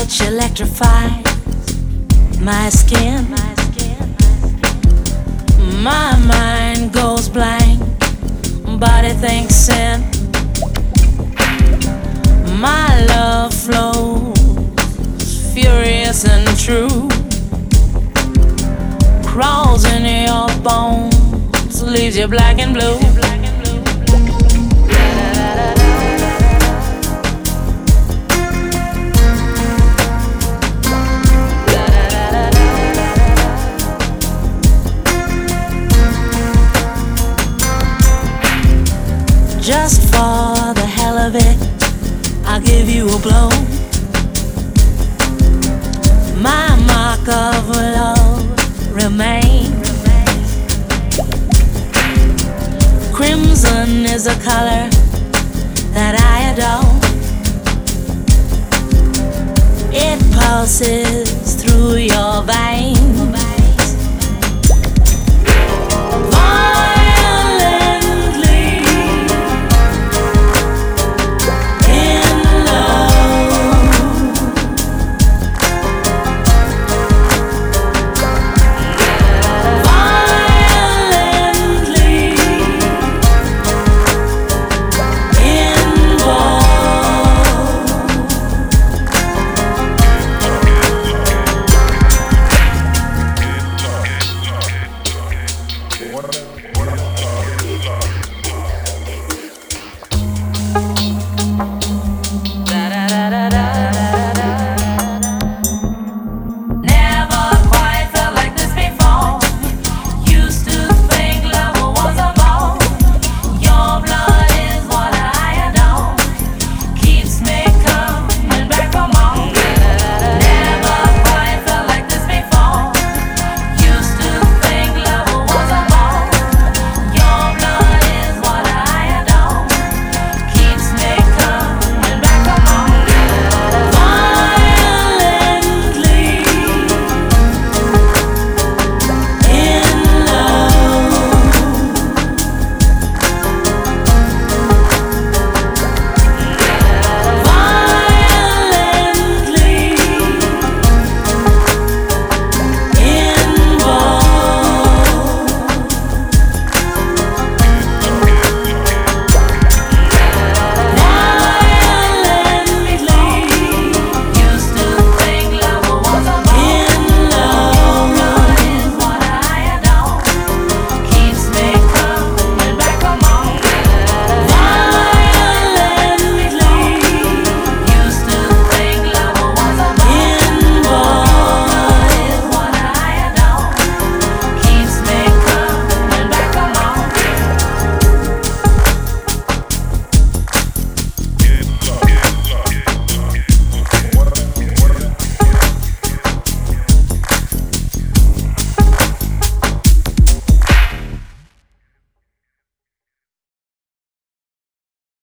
touch electrifies my skin. My mind goes blank, body thinks sin. My love flows furious and true, crawls in your bones, leaves you black and blue. Just for the hell of it, I'll give you a blow. My mark of love remains. Crimson is a color that I adore. It pulses through your veins.